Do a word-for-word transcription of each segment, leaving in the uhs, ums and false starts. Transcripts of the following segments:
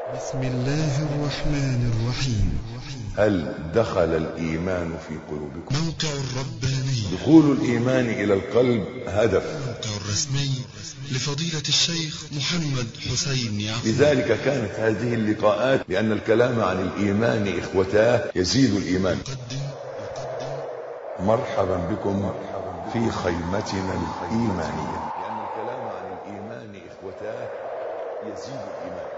بسم الله الرحمن الرحيم. هل دخل الإيمان في قلوبكم؟ موقع الرباني. دخول الإيمان إلى القلب هدف. الموقع الرسمي لفضيلة الشيخ محمد حسين يعقوب. لذلك كانت هذه اللقاءات، لأن الكلام عن الإيمان إخوتاه يزيد الإيمان. مرحبا بكم في خيمتنا الإيمانية، لأن الكلام عن الإيمان إخوتاه يزيد الإيمان.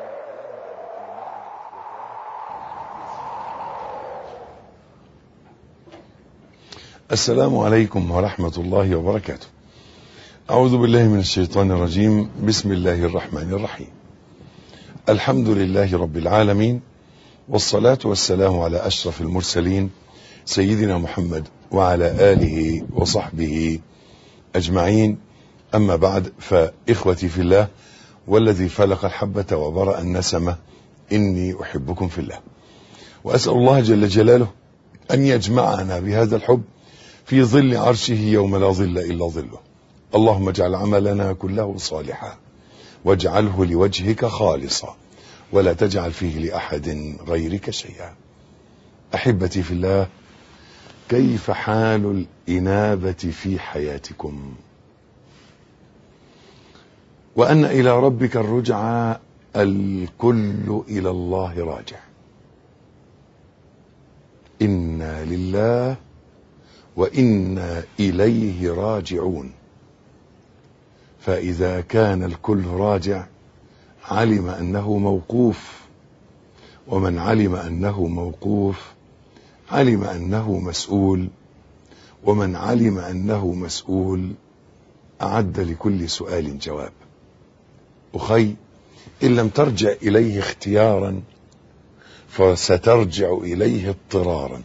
السلام عليكم ورحمة الله وبركاته. أعوذ بالله من الشيطان الرجيم. بسم الله الرحمن الرحيم. الحمد لله رب العالمين، والصلاة والسلام على أشرف المرسلين سيدنا محمد وعلى آله وصحبه أجمعين. أما بعد، فإخوتي في الله والذي فلق الحبة وبرأ النسمة، إني أحبكم في الله، وأسأل الله جل جلاله أن يجمعنا بهذا الحب في ظل عرشه يوم لا ظل إلا ظله. اللهم اجعل عملنا كله صالحا، واجعله لوجهك خالصا، ولا تجعل فيه لأحد غيرك شيئا. أحبتي في الله، كيف حال الإنابة في حياتكم؟ وأن إلى ربك الرجعى، الكل إلى الله راجع. إنا لله وإنا إليه راجعون. فإذا كان الكل راجع، علم أنه موقوف، ومن علم أنه موقوف علم أنه مسؤول، ومن علم أنه مسؤول أعد لكل سؤال جواب. أخي، إن لم ترجع إليه اختيارا فسترجع إليه اضطرارا.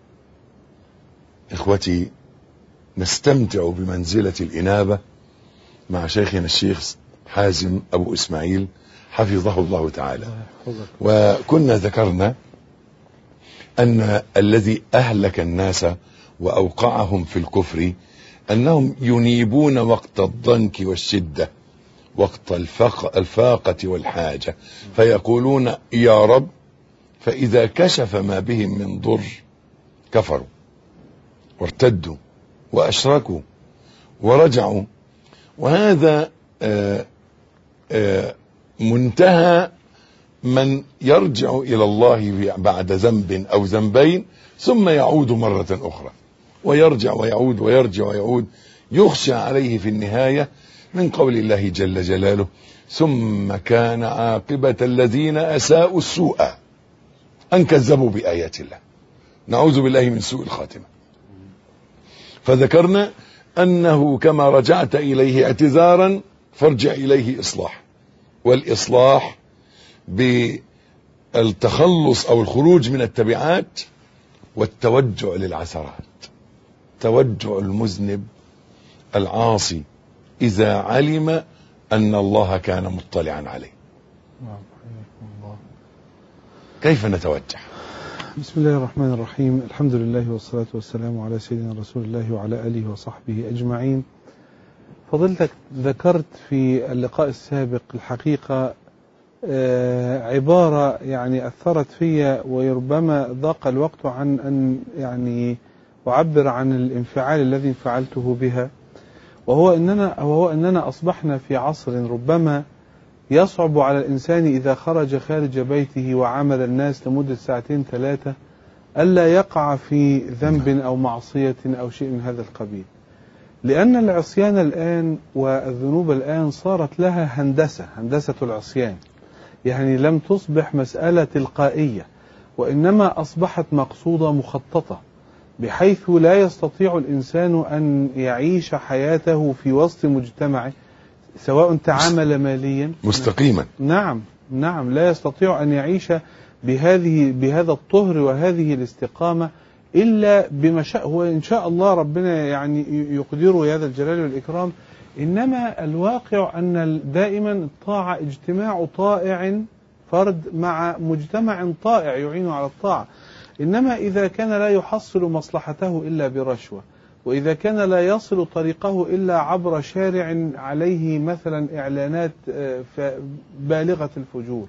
إخوتي، نستمتع بمنزلة الإنابة مع شيخنا الشيخ حازم أبو إسماعيل حفظه الله تعالى. وكنا ذكرنا أن الذي أهلك الناس وأوقعهم في الكفر أنهم ينيبون وقت الضنك والشدة، وقت الفاقة والحاجة، فيقولون يا رب، فإذا كشف ما بهم من ضر كفروا وارتدوا وأشركوا ورجعوا. وهذا آآ آآ منتهى من يرجع إلى الله بعد ذنب أو ذنبين ثم يعود مرة أخرى، ويرجع ويعود ويرجع ويعود، يخشى عليه في النهاية من قول الله جل جلاله: ثم كان عاقبة الذين أساءوا السوء أن كذبوا بآيات الله. نعوذ بالله من سوء الخاتمة. فذكرنا أنه كما رجعت إليه اعتذارا فارجع إليه إصلاح، والإصلاح بالتخلص أو الخروج من التبعات والتوجع للعثرات. توجع المذنب العاصي إذا علم أن الله كان مطلعا عليه. كيف نتوجه؟ بسم الله الرحمن الرحيم. الحمد لله والصلاة والسلام على سيدنا رسول الله وعلى آله وصحبه أجمعين. فضلتك ذكرت في اللقاء السابق الحقيقة عبارة يعني أثرت في، وربما ضاق الوقت عن أن يعني أعبر عن الانفعال الذي انفعلته بها، وهو أننا, وهو أننا أصبحنا في عصر ربما يصعب على الإنسان إذا خرج خارج بيته وعمل الناس لمدة ساعتين ثلاثة ألا يقع في ذنب أو معصية أو شيء من هذا القبيل، لأن العصيان الآن والذنوب الآن صارت لها هندسة، هندسة العصيان، يعني لم تصبح مسألة تلقائية، وإنما أصبحت مقصودة مخططة، بحيث لا يستطيع الإنسان أن يعيش حياته في وسط مجتمعه سواء تعامل ماليا مستقيما. نعم نعم لا يستطيع أن يعيش بهذه بهذا الطهر وهذه الاستقامة إلا بما شاء هو إن شاء الله ربنا يعني يقدره هذا الجلال والإكرام. إنما الواقع أن دائما الطاعة اجتماع طائع، فرد مع مجتمع طائع يعين على الطاعة. إنما إذا كان لا يحصل مصلحته إلا برشوة، وإذا كان لا يصل طريقه إلا عبر شارع عليه مثلا إعلانات بالغة الفجور،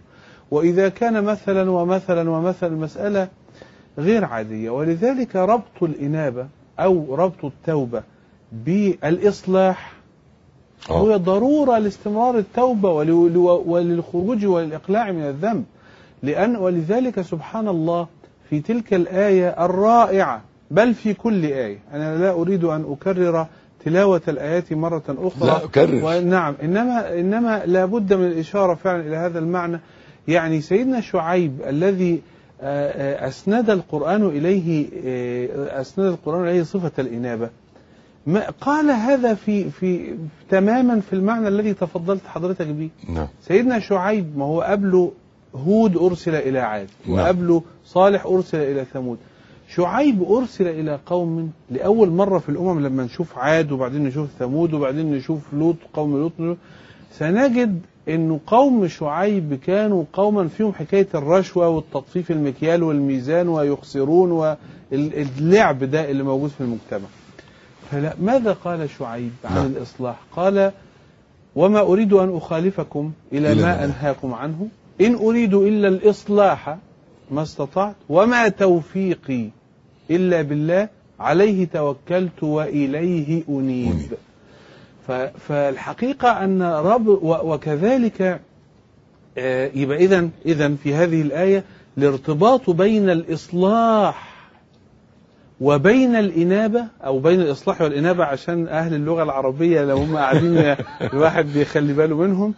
وإذا كان مثلا ومثلا ومثلا المسألة غير عادية. ولذلك ربط الإنابة أو ربط التوبة بالإصلاح هو ضرورة لاستمرار التوبة وللخروج والإقلاع من الذنب. لأن ولذلك سبحان الله في تلك الآية الرائعة، بل في كل آية، أنا لا أريد أن أكرر تلاوة الآيات مرة أخرى، لا أكرر. ونعم، إنما إنما لا بد من الإشارة فعلا إلى هذا المعنى. يعني سيدنا شعيب الذي أسند القرآن إليه أسند القرآن إليه صفة الإنابة، ما قال هذا في في تماما في المعنى الذي تفضلت حضرتك به. نعم. سيدنا شعيب ما هو قبله هود أرسل إلى عاد، وقبله صالح أرسل إلى ثمود. شعيب أرسل إلى قوم لأول مرة في الأمم، لما نشوف عاد وبعدين نشوف ثمود وبعدين نشوف لوط، قوم لوط، سنجد أنه قوم شعيب كانوا قوما فيهم حكاية الرشوة والتطفيف المكيال والميزان ويخسرون واللعب ده اللي موجود في المجتمع. فلا، ماذا قال شعيب عن لا. الإصلاح؟ قال: وما أريد أن أخالفكم إلى ما أنهاكم عنه، إن أريد إلا الإصلاح ما استطعت وما توفيقي إلا بالله عليه توكلت وإليه أنيب. فالحقيقة أن رب وكذلك يبقى إذن إذن في هذه الآية الارتباط بين الإصلاح وبين الإنابة، أو بين الإصلاح والإنابة عشان أهل اللغة العربية لو هم قاعدين الواحد بيخلي باله منهم.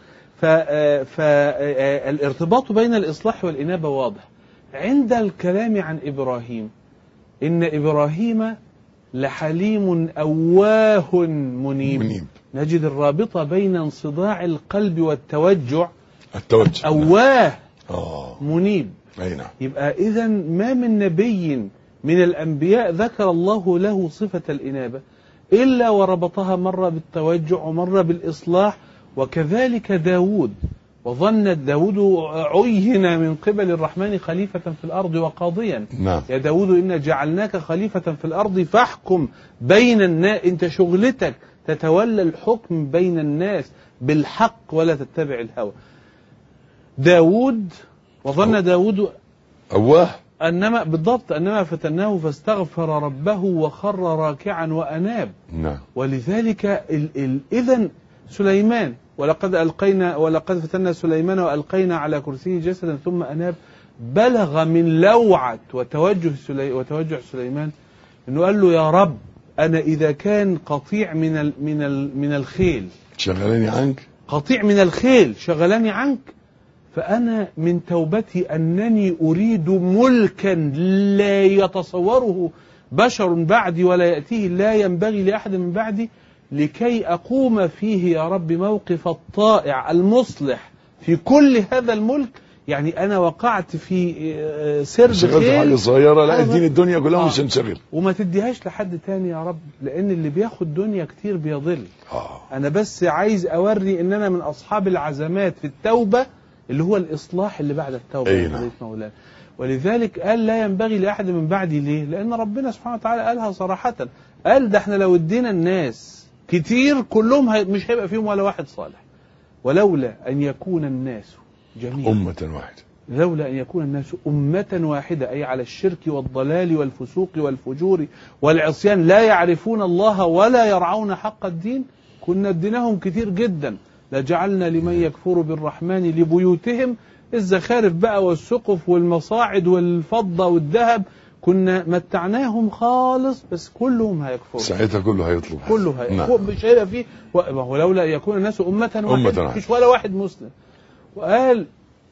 فالارتباط بين الإصلاح والإنابة واضح عند الكلام عن إبراهيم. إن إبراهيم لحليم أواه منيب. منيب. نجد الرابطة بين انصداع القلب والتوجع. التوجع أواه آه. منيب. أي نعم. يبقى إذن ما من نبي من الأنبياء ذكر الله له صفة الإنابة إلا وربطها مرة بالتوجع ومرة بالإصلاح. وكذلك داود، وظن داود عين من قبل الرحمن خليفة في الأرض وقاضيا. نعم. يا داود إنا جعلناك خليفة في الأرض فاحكم بين الناس، أنت شغلتك تتولى الحكم بين الناس بالحق ولا تتبع الهوى. داود، وظن داود أواه أنما بالضبط أنما فتناه فاستغفر ربه وخر راكعا وأناب. نعم. ولذلك إذن سليمان، ولقد ألقينا ولقد فتنا سليمان وألقينا على كرسيه جسدا ثم أناب، بلغ من لوعة وتوجه سلي وتوجه سليمان إنه قال له: يا رب، أنا إذا كان قطيع من ال من ال من الخيل شغلاني عنك، قطيع من الخيل شغلاني عنك، فأنا من توبتي أنني أريد ملكا لا يتصوره بشر بعدي ولا يأتيه، لا ينبغي لأحد من بعدي، لكي أقوم فيه يا رب موقف الطائع المصلح في كل هذا الملك. يعني أنا وقعت في سرب خيل، حاجة صغيرة، لا اديني الدنيا كلها آه. مش هنشغل، وما تديهاش لحد تاني يا رب، لأن اللي بياخد دنيا كتير بيضل. آه. أنا بس عايز أوري إن أنا من أصحاب العزمات في التوبة، اللي هو الإصلاح اللي بعد التوبة. أينا. مولانا. ولذلك قال: لا ينبغي لأحد من بعدي. ليه؟ لأن ربنا سبحانه وتعالى قالها صراحة، قال: ده احنا لو ادينا الناس كتير كلهم هي مش هيبقى فيهم ولا واحد صالح، ولولا أن يكون الناس جميعا أمة واحدة، لولا أن يكون الناس أمة واحدة، أي على الشرك والضلال والفسوق والفجور والعصيان، لا يعرفون الله ولا يرعون حق الدين، كنا اديناهم كتير جدا، لجعلنا لمن يكفر بالرحمن لبيوتهم الزخارف بقى والسقف والمصاعد والفضة والذهب، كنا متعناهم خالص، بس كلهم هيكفروا ساعتها كله هيطلب، كله هيكفر. مش هيبقى فيه، ولولا يكون الناس أمة واحدة، مفيش ولا واحد مسلم. وقال: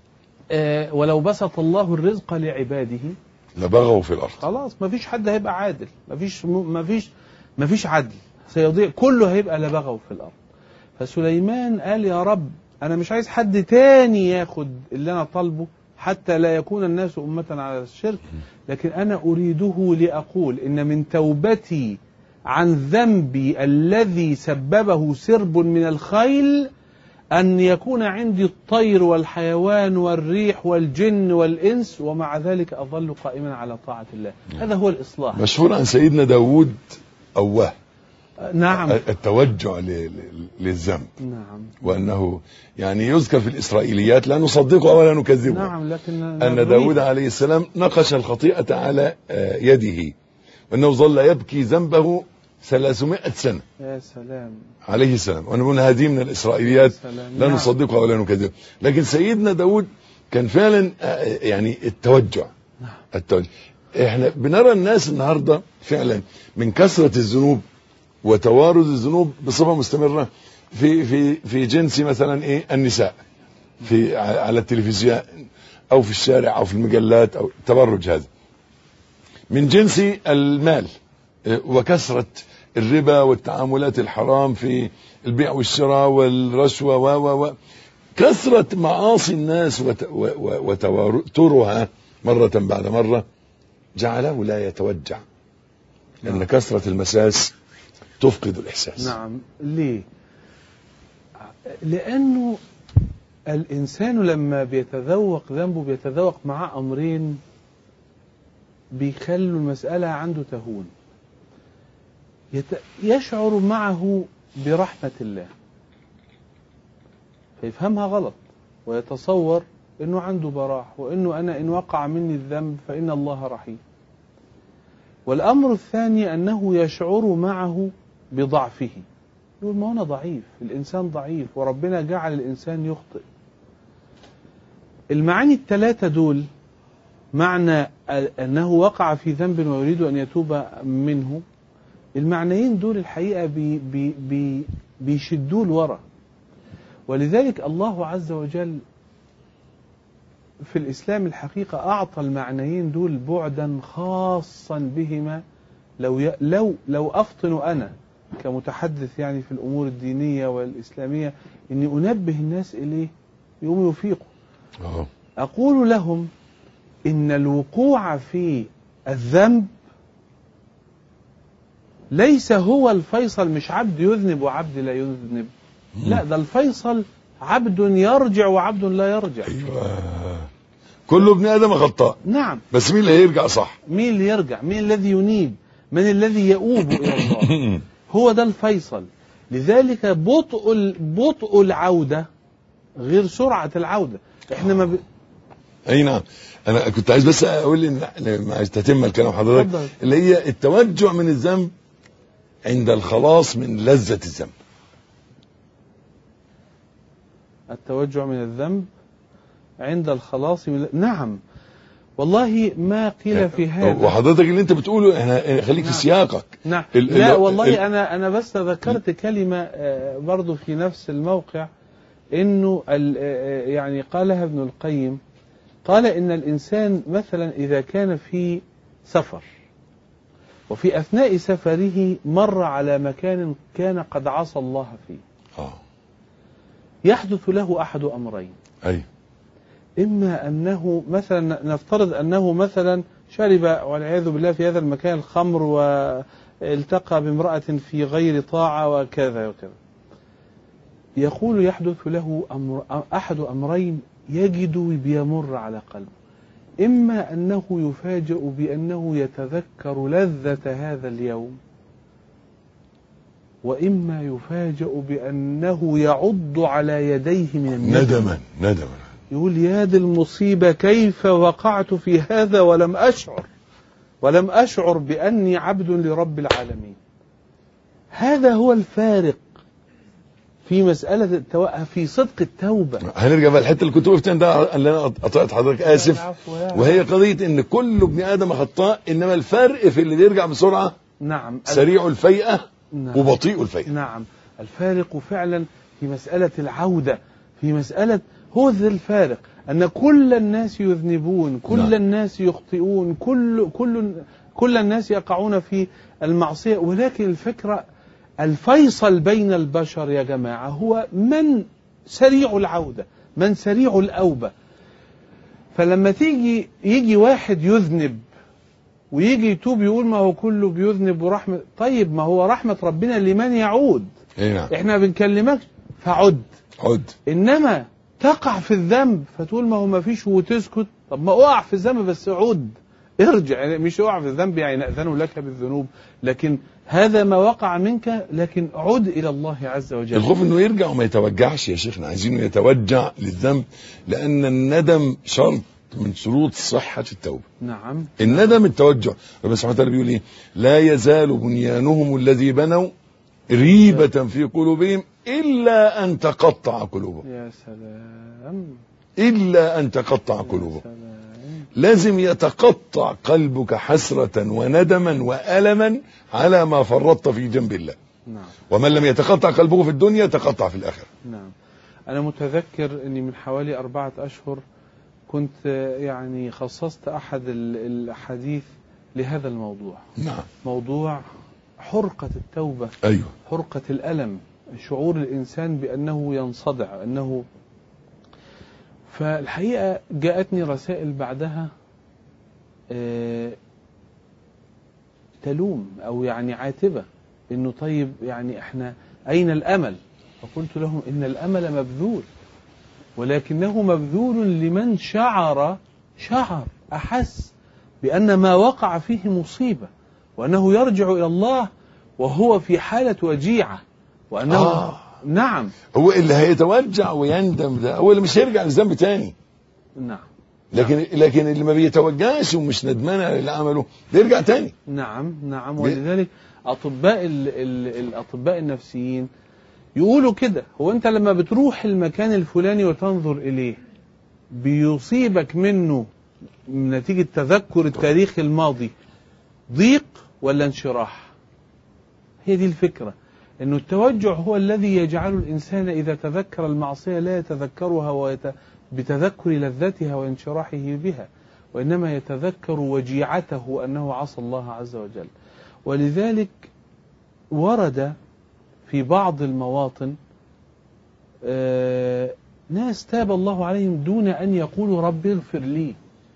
آه ولو بسط الله الرزق لعباده لبغوا في الأرض. خلاص مفيش حد هيبقى عادل، مفيش مفيش مفيش عدل، سيضيع، كله هيبقى لبغوا في الأرض. فسليمان قال: يا رب، أنا مش عايز حد تاني ياخد اللي أنا طالبه حتى لا يكون الناس أمة على الشرك، لكن أنا أريده لأقول إن من توبتي عن ذنبي الذي سببه سرب من الخيل أن يكون عندي الطير والحيوان والريح والجن والإنس، ومع ذلك أظل قائما على طاعة الله. هذا هو الإصلاح. مشهور عن سيدنا داود أواه، نعم. التوجع للذنب. نعم. وأنه يعني يذكر في الإسرائيليات لا نصدقه ولا نكذبه. نعم. لكن أن داود عليه السلام نقش الخطيئة على يده، وأنه ظل يبكي ذنبه ثلاثمائة سنة. يا سلام. عليه السلام. ونقول هذه من الإسرائيليات لا نعم. نصدقها ولا نكذبها. لكن سيدنا داود كان فعلا يعني التوجع. نعم. التوجع. احنا بنرى الناس النهاردة فعلا من كثرة الذنوب وتوارد الذنوب بصفة مستمرة في في في جنس مثلا ايه النساء في على التلفزيون او في الشارع او في المجلات او تبرج، هذا من جنس المال وكثرة الربا والتعاملات الحرام في البيع والشراء والرشوة و و كثرة معاصي الناس وتواترها مرة بعد مرة جعله لا يتوجع. لأن نعم. كثرة المساس تفقد الإحساس. نعم. ليه؟ لأنه الإنسان لما بيتذوق ذنبه بيتذوق معاه أمرين بيخلوا المسألة عنده تهون. يت... يشعر معه برحمة الله فيفهمها غلط ويتصور انه عنده براح، وانه انا ان وقع مني الذنب فان الله رحيم. والامر الثاني انه يشعر معه بضعفه، يقول ما انا ضعيف، الانسان ضعيف وربنا جعل الانسان يخطئ. المعاني الثلاثة دول، معنى انه وقع في ذنب ويريد ان يتوب منه، المعنيين دول الحقيقة بي بي بي بيشدوه لورا. ولذلك الله عز وجل في الإسلام الحقيقة أعطى المعنيين دول بعدا خاصا بهما. لو ي... لو لو أفطن أنا كمتحدث يعني في الأمور الدينية والإسلامية إني أنبه الناس إليه يقوموا يفيقوا. أقول لهم إن الوقوع في الذنب ليس هو الفيصل، مش عبد يذنب وعبد لا يذنب، لا، ده الفيصل عبد يرجع وعبد لا يرجع. أيوة. كل ابن آدم خطاء. نعم. بس مين اللي هيرجع صح؟ مين اللي يرجع؟ مين الذي ينيب؟ من الذي يؤوب إلى الله؟ هو ده الفيصل. لذلك بطء بطء العودة غير سرعة العودة. احنا ما ب... اي نعم. انا كنت عايز بس اقول ان ما تتم الكلام حضرتك اللي هي التوجع من الذنب عند الخلاص من لذة الذنب. التوجع من الذنب عند الخلاص من... نعم والله ما قيل في هذا. وحضرتك اللي انت بتقوله احنا خليك نعم. في سياقك. نعم. ال... لا ال... والله ال... انا انا بس ذكرت كلمة برضو في نفس الموقع، انه ال... يعني قالها ابن القيم، قال ان الانسان مثلا اذا كان في سفر وفي اثناء سفره مر على مكان كان قد عصى الله فيه، اه يحدث له احد امرين. اي اما انه مثلا نفترض انه مثلا شرب والعياذ بالله في هذا المكان الخمر والتقى بامرأة في غير طاعة وكذا وكذا، يقول يحدث له أمر احد امرين يجد بيمر على قلبه. إما أنه يفاجأ بأنه يتذكر لذة هذا اليوم، وإما يفاجأ بأنه يعض على يديه من الندم. ندما ندما يقول يا دي المصيبة، كيف وقعت في هذا ولم أشعر ولم أشعر بأني عبد لرب العالمين. هذا هو الفارق في مسألة التو... في صدق التوبة. هنرجع بقى الحته اللي كنت وقفت عندها اللي انا قطعت حضرتك، اسف. وهي قضيه ان كل ابن ادم خطاء، انما الفرق في اللي بيرجع بسرعه. نعم. سريع الفيئه. نعم. وبطيء الفيئه. نعم. الفارق فعلا في مسألة العودة، في مسألة هو ذا الفارق، ان كل الناس يذنبون، كل نعم. الناس يخطئون، كل كل كل الناس يقعون في المعصية، ولكن الفكرة الفيصل بين البشر يا جماعة هو من سريع العودة، من سريع الأوبة. فلما تيجي يجي واحد يذنب ويجي يتوب يقول ما هو كله بيذنب ورحمة، طيب ما هو رحمة ربنا لمن يعود. نعم. احنا بنكلمك فعد. عد. انما تقع في الذنب فتقول ما هو ما فيش وتسكت، طب ما اقع في الذنب بس عد، ارجع، يعني مش اوعى في الذنب يعني نأذن لك بالذنوب، لكن هذا ما وقع منك، لكن عد إلى الله عز وجل. الخوف انه يرجع وما يتوجعش يا شيخنا، عايزينه يتوجع للذنب، لأن الندم شرط من شروط صحة التوبة. نعم. الندم التوجع. ربنا سبحانه وتعالى بيقول ايه؟ لا يزال بنيانهم الذي بنوا ريبة في قلوبهم إلا أن تقطع قلوبهم. يا سلام. إلا أن تقطع قلوبهم. لازم يتقطع قلبك حسرة وندما وألما على ما فرطت في جنب الله. نعم. ومن لم يتقطع قلبه في الدنيا تقطع في الآخرة. نعم. أنا متذكر أني من حوالي أربعة أشهر كنت يعني خصصت أحد الأحاديث لهذا الموضوع. نعم. موضوع حرقة التوبة. أيوه. حرقة الألم، شعور الإنسان بأنه ينصدع، أنه فالحقيقة جاءتني رسائل بعدها آه تلوم أو يعني عاتبة، إنه طيب يعني إحنا أين الأمل؟ فقلت لهم إن الأمل مبذول، ولكنه مبذول لمن شعر شعر أحس بأن ما وقع فيه مصيبة، وأنه يرجع إلى الله وهو في حالة وجيعة، وأنه آه. نعم هو اللي هيتوجع ويندم ده هو اللي مش هيرجع للذنب تاني. نعم. لكن نعم. لكن اللي ما بيتوجعش ومش ندمان على اللي عمله بيرجع تاني. نعم نعم. ولذلك أطباء ال ال الأطباء النفسيين يقولوا كده، هو أنت لما بتروح المكان الفلاني وتنظر إليه بيصيبك منه نتيجة تذكر التاريخ الماضي ضيق ولا انشراح؟ هي دي الفكرة، إنه التوجع هو الذي يجعل الإنسان إذا تذكر المعصية لا يتذكرها ويت... بتذكر لذتها وانشراحه بها، وإنما يتذكر وجيعته أنه عصى الله عز وجل. ولذلك ورد في بعض المواطن آه ناس تاب الله عليهم دون أن يقولوا ربي اغفر لي،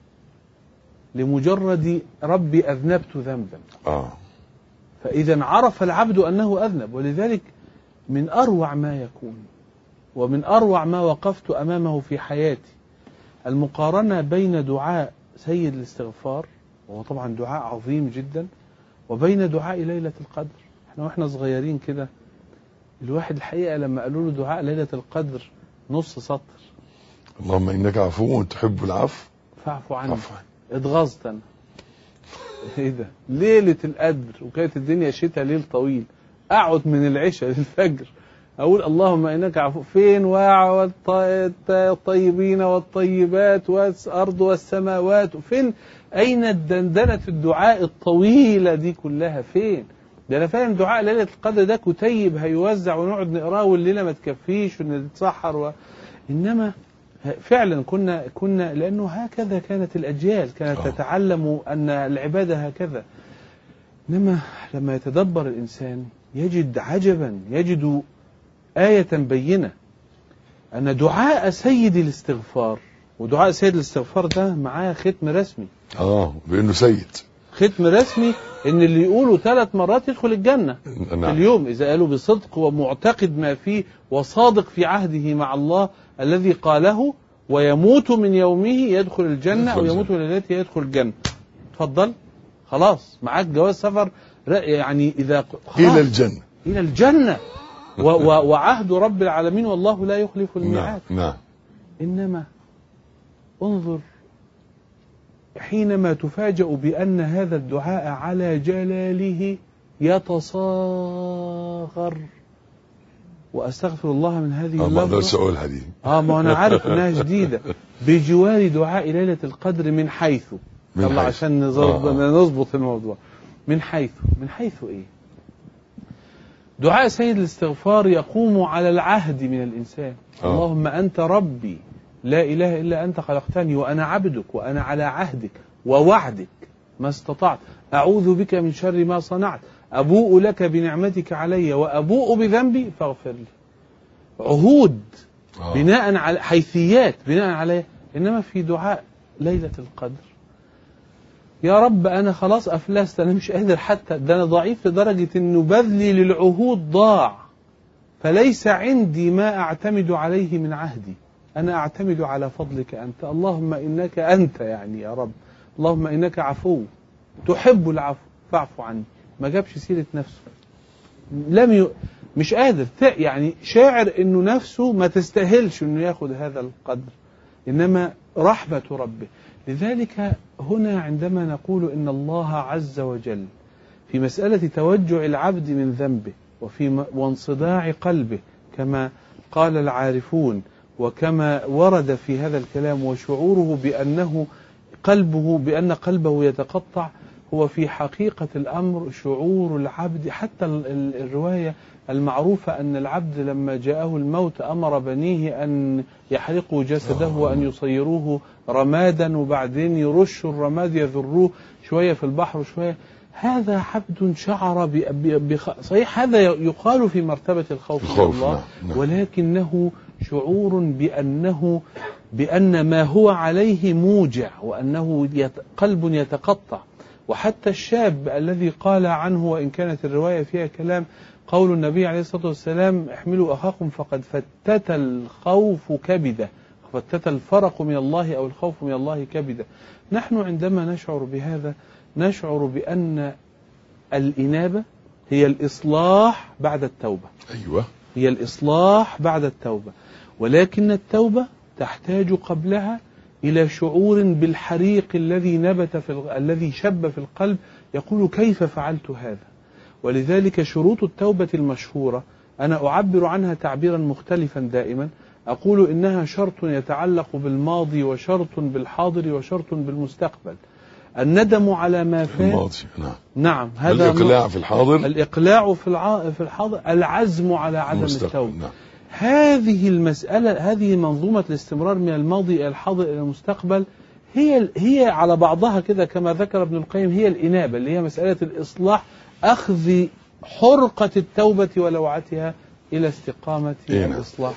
لمجرد ربي أذنبت ذنبا. آه. فإذا عرف العبد أنه أذنب. ولذلك من أروع ما يكون ومن أروع ما وقفت أمامه في حياتي المقارنة بين دعاء سيد الاستغفار، وهو طبعا دعاء عظيم جدا، وبين دعاء ليلة القدر. احنا واحنا صغيرين كده الواحد الحقيقة لما قالوا له دعاء ليلة القدر نص سطر، اللهم إنك عفو تحب العفو فاعف عني، عفوا، اتغاظت أنا. ايه ده؟ ليلة القدر وكانت الدنيا شتاء، ليل طويل، اقعد من العشاء للفجر اقول اللهم انك عفو. فين واع والطيبين والطيبات والارض والسماوات، فين اين الدندنة الدعاء الطويلة دي كلها؟ فين ده؟ انا فاهم دعاء ليلة القدر ده كتيب هيوزع ونقعد نقراه والليلة ما تكفيش ونتسحر و... انما فعلا كنا كنا لانه هكذا كانت الاجيال كانت أوه. تتعلم ان العبادة هكذا. انما لما يتدبر الانسان يجد عجبا، يجد آية بينة أن دعاء سيد الاستغفار، ودعاء سيد الاستغفار ده معاه ختم رسمي. آه بأنه سيد، ختم رسمي إن اللي يقوله ثلاث مرات يدخل الجنة نعم. في اليوم إذا قالوا بصدق ومعتقد ما فيه وصادق في عهده مع الله الذي قاله، ويموت من يومه يدخل الجنة أو يموت من ليلته يدخل الجنة. تفضل خلاص معاك جواز سفر، يعني إذا إلى الجنة، إلى الجنة وعهد رب العالمين والله لا يخلف الميعاد. نعم. نعم. إنما انظر حينما تفاجأ بأن هذا الدعاء على جلاله يتصاغر، وأستغفر الله من هذه اللفظة، ما أقدرش أقولها دي. آه ما أنا عارف إنها جديدة، بجوار دعاء ليلة القدر من حيث الله عشان نظبط الموضوع. من حيث من حيث إيه؟ دعاء سيد الاستغفار يقوم على العهد من الإنسان. آه. اللهم أنت ربي لا إله إلا أنت خلقتني وأنا عبدك وأنا على عهدك ووعدك ما استطعت، أعوذ بك من شر ما صنعت، أبوء لك بنعمتك علي وأبوء بذنبي فاغفر لي. عهود آه. بناء على حيثيات بناء عليه. إنما في دعاء ليلة القدر يا رب أنا خلاص أفلست، أنا مش قادر حتى، ده أنا ضعيف لدرجة أنه بذلي للعهود ضاع، فليس عندي ما أعتمد عليه من عهدي، أنا أعتمد على فضلك أنت. اللهم إنك أنت يعني يا رب اللهم إنك عفو تحب العفو فاعف عني، ما جابش سيرة نفسه، لم ي... مش قادر يعني شاعر إنه نفسه ما تستاهلش إنه ياخد هذا القدر، إنما رحمة ربه. لذلك هنا عندما نقول إن الله عز وجل في مسألة توجع العبد من ذنبه وفي وانصداع قلبه كما قال العارفون وكما ورد في هذا الكلام، وشعوره بأنه قلبه بأن قلبه يتقطع، هو في حقيقة الأمر شعور العبد. حتى الرواية المعروفة أن العبد لما جاءه الموت أمر بنيه أن يحرقوا جسده وأن يصيروه رمادا وبعدين يرشوا الرماد يذروه شوية في البحر وشوية. هذا عبد شعر بخ... صحيح هذا يقال في مرتبة الخوف من الله، نعم. ولكنه شعور بأنه بأن ما هو عليه موجع وأنه يت... قلب يتقطع. وحتى الشاب الذي قال عنه وإن كانت الرواية فيها كلام، قول النبي عليه الصلاة والسلام احملوا أخاكم فقد فتت الخوف كبده، فتت الفرق من الله أو الخوف من الله كبده. نحن عندما نشعر بهذا نشعر بأن الإنابة هي الإصلاح بعد التوبة. أيوة، هي الإصلاح بعد التوبة، ولكن التوبة تحتاج قبلها إلى شعور بالحريق الذي نبت في ال... الذي شب في القلب، يقول كيف فعلت هذا. ولذلك شروط التوبة المشهورة أنا أعبر عنها تعبيرا مختلفا دائما، أقول إنها شرط يتعلق بالماضي وشرط بالحاضر وشرط بالمستقبل. الندم على ما فات، الماضي، نعم. نعم، هذا الإقلاع في الحاضر، الإقلاع في الع... في الحاضر، العزم على عدم التوبة. نعم. هذه المسألة، هذه منظومة الاستمرار من الماضي إلى الحاضر إلى المستقبل، هي هي على بعضها كده كما ذكر ابن القيم هي الإنابة، اللي هي مسألة الإصلاح، أخذ حرقة التوبة ولوعتها إلى استقامة الإصلاح.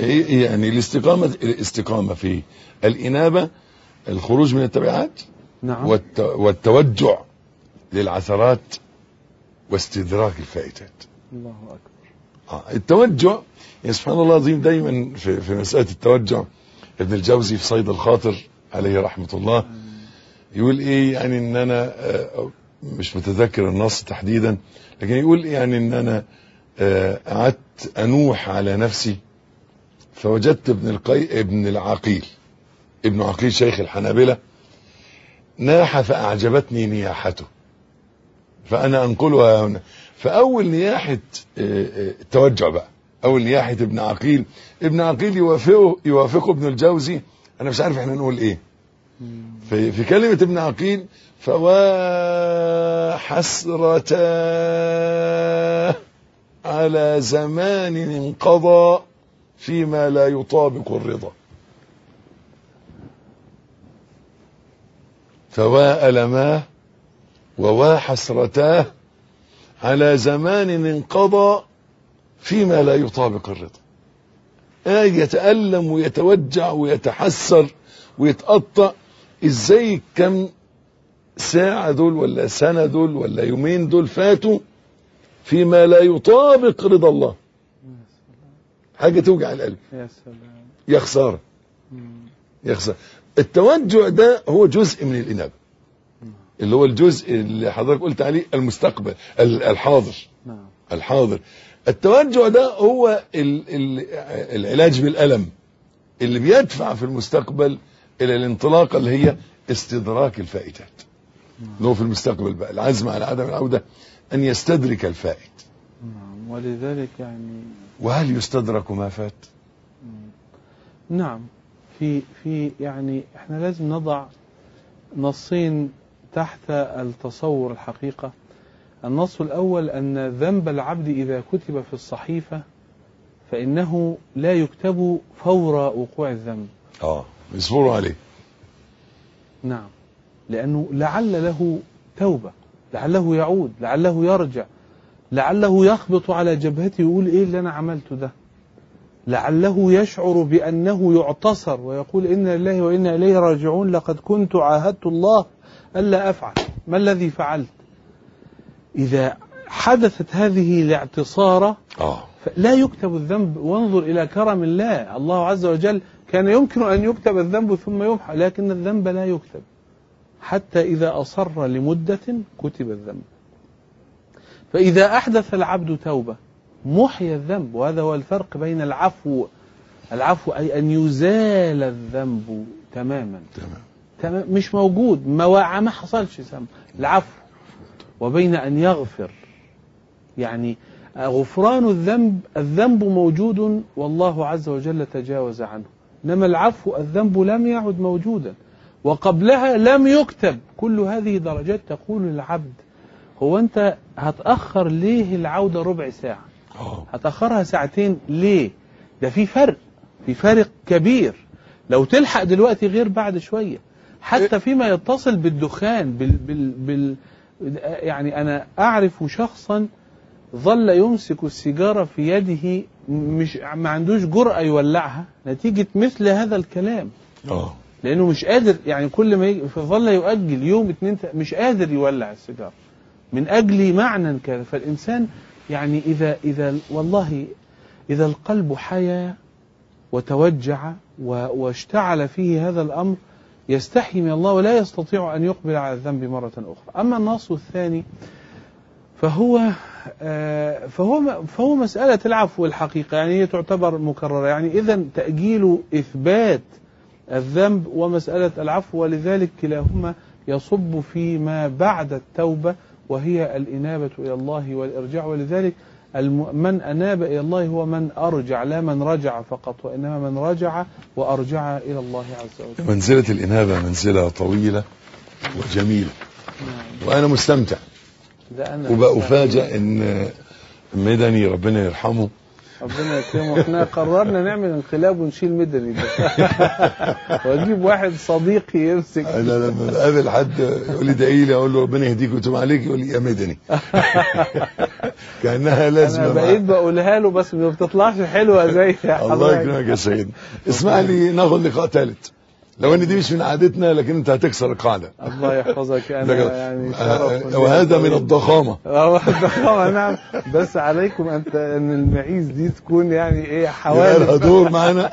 يعني الاستقامة الاستقامة في الإنابة، الخروج من التبعات، نعم، والتوجع للعثرات واستدراك الفائتات. الله أكبر. آه التوجع، يعني سبحان الله العظيم، دايما في, في مسألة التوجع ابن الجوزي في صيد الخاطر عليه رحمة الله يقول ايه، يعني ان انا مش متذكر النص تحديدا، لكن يقول يعني ان انا قعدت انوح على نفسي فوجدت ابن القي ابن العقيل ابن عقيل شيخ الحنابلة ناح فأعجبتني نياحته فأنا أنقلها هنا. فأول نياحة التوجع بقى، أول نياحة ابن عقيل ابن عقيل يوافقه يوافقه ابن الجوزي، أنا مش عارف احنا نقول إيه في, في كلمة ابن عقيل، فوا حسرتا على زمان انقضى فيما لا يطابق الرضا، فوا ألماه ووا حسرتاه على زمان انقضى فيما لا يطابق الرضا. آه يتألم ويتوجع ويتحسر ويتقطع، ازاي كم ساعة دول ولا سنة دول ولا يومين دول فاتوا فيما لا يطابق رضا الله. حاجة توجع القلب، يا سلام، يا خسارة يا خسارة. التوجع ده هو جزء من الإنابة، اللي هو الجزء اللي حضرتك قلت عليه المستقبل الحاضر. نعم. الحاضر. التوجع ده هو ال ال العلاج بالألم اللي بيدفع في المستقبل إلى الانطلاقة اللي هي استدراك الفائتات. اللي هو في المستقبل بقى العزم على عدم العودة أن يستدرك الفائت. نعم. ولذلك يعني وهل يستدرك ما فات؟ نعم. في في يعني احنا لازم نضع نصين تحت التصور الحقيقة. النص الأول أن ذنب العبد إذا كتب في الصحيفة فإنه لا يكتب فور وقوع الذنب. اه يصبروا عليه. نعم، لأنه لعل له توبة، لعله يعود، لعله يرجع، لعله يخبط على جبهته ويقول إيه اللي أنا عملته ده، لعله يشعر بأنه يعتصر ويقول إنا لله وإنا إليه راجعون، لقد كنت عاهدت الله ألا أفعل، ما الذي فعلت؟ إذا حدثت هذه الاعتصارة آه. لا يكتب الذنب. وانظر إلى كرم الله، الله عز وجل كان يمكن أن يكتب الذنب ثم يمحى، لكن الذنب لا يكتب. حتى إذا أصر لمدة كتب الذنب. فإذا أحدث العبد توبة محي الذنب، وهذا هو الفرق بين العفو العفو أي أن يزال الذنب تماما تمام تمام مش موجود، ما ما حصلش ذنب، العفو، وبين أن يغفر. يعني غفران الذنب، الذنب موجود والله عز وجل تجاوز عنه، إنما العفو الذنب لم يعد موجودا وقبلها لم يكتب. كل هذه درجات تقول للعبد هو أنت هتأخر ليه العودة ربع ساعة؟ هتأخرها ساعتين ليه؟ ده في فرق، في فرق كبير. لو تلحق دلوقتي غير بعد شوية. حتى فيما يتصل بالدخان بال بال بال يعني أنا أعرف شخصا ظل يمسك السيجارة في يده، مش ما عندوش جرأة يولعها نتيجة مثل هذا الكلام. اه لأنه مش قادر، يعني كل ما يجي فظل يؤجل يوم اتنين مش قادر يولع السيجارة من أجل معنى كذا. فالإنسان يعني إذا إذا والله إذا القلب حيا وتوجع واشتعل فيه هذا الأمر يستحي من الله ولا يستطيع أن يقبل على الذنب مرة أخرى. أما النص الثاني فهو آه فهو فهو مسألة العفو الحقيقة، يعني هي تعتبر مكررة، يعني إذا تأجيل إثبات الذنب ومسألة العفو، ولذلك كلاهما يصب فيما بعد التوبة وهي الإنابة إلى الله والإرجاع. ولذلك من أناب إلى الله هو من أرجع، لا من رجع فقط، وإنما من رجع وأرجع إلى الله عز وجل. منزلة الإنابة منزلة طويلة وجميلة. نعم. وأنا مستمتع وبأفاجأ إن مدني ربنا يرحمه ربنا يكرمه، احنا قررنا نعمل انقلاب ونشيل مدني ده واجيب واحد صديقي يمسك. انا لما بقابل حد يقول لي ادعي لي اقول له ربنا يهديك ويتوب عليك، يقول لي يا مدني كانها لازمه. انا بقيت بقولها له بس ما بتطلعش حلوه زي الله يكرمك يا سيدنا. اسمع لي ناخد لقاء ثالث، لو ان دي مش من عادتنا لكن انت هتكسر القاعده. الله يحفظك. انا يعني شرف وهذا من الضخامه. اه الضخامه نعم، بس عليكم انت ان المعيز دي تكون يعني ايه حوالي دور معنا.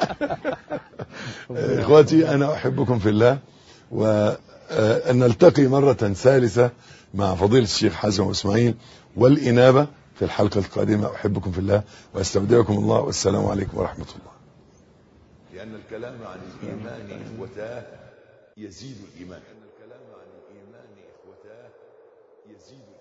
اخواتي انا احبكم في الله، وان نلتقي مره ثالثه مع فضيله الشيخ حازم اسماعيل والانابه في الحلقه القادمه. احبكم في الله واستودعكم الله، والسلام عليكم ورحمه الله. لأن الكلام عن الإيمان إخوتاه يزيد الإيمان. لأن الكلام عن الإيمان إخوتاه يزيد